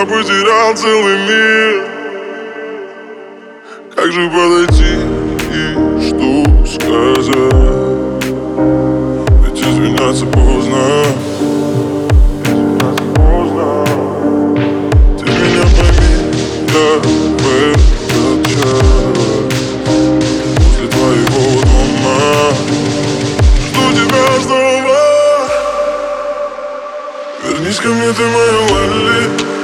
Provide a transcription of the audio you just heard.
я потерял целый мир. Как же подойти и что сказать? Ведь извиняться поздно. Ты меня пойми, я в этот час возле твоего дома жду тебя снова. Вернись ко мне, ты моя Лали.